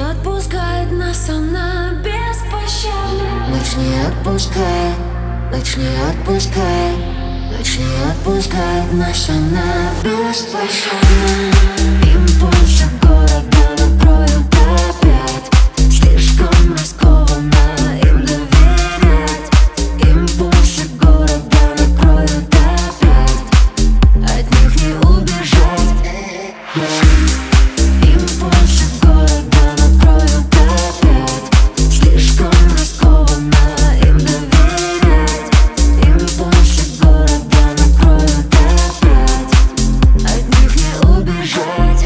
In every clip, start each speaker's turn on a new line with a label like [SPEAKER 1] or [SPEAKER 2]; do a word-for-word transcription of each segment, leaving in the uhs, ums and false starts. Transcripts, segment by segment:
[SPEAKER 1] отпускает нас она беспощадна.
[SPEAKER 2] Ночь не отпускает, ночь не отпускает, ночь не отпускает нас она беспощадна. Импульсы города накроют опять, слишком рискованно им доверять. Импульсы города накроют опять, от них не убежать. Импульсы города накроют опять, слишком рискованно им доверять. Импульсы города накроют опять, от них не убежать.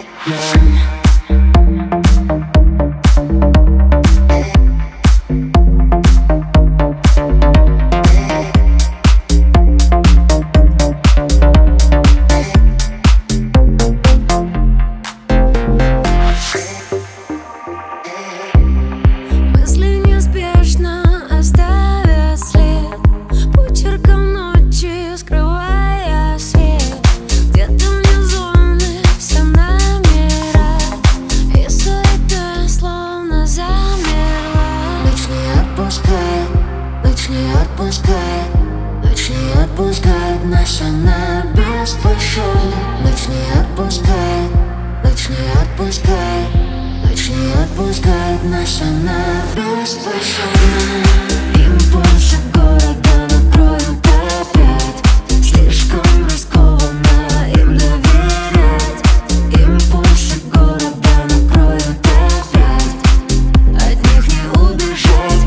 [SPEAKER 1] Мысли неспешно оставят след, почерком ночи скрывая свет. Где-то внизу все номера, и суета словно замерла.
[SPEAKER 2] Ночь не отпускает, ночь не отпускает, ночь не отпускает нас она беспощадна. Ночь не отпускает, ночь не отпускает, ночь не отпускает нас она беспощадна. Импульсы города накроют опять, слишком рискованно им доверять. Импульсы города накроют опять, от них не убежать.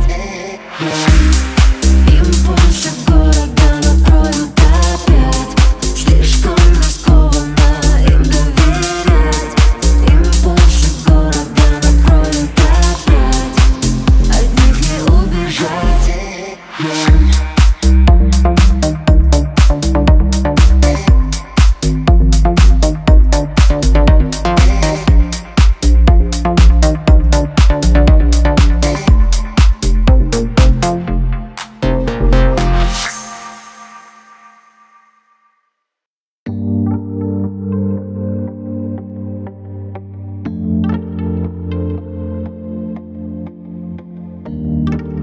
[SPEAKER 2] Импульсы города накроют опять, слишком рискованно им доверять. Импульсы города накроют опять, от них не убежать.
[SPEAKER 1] Thank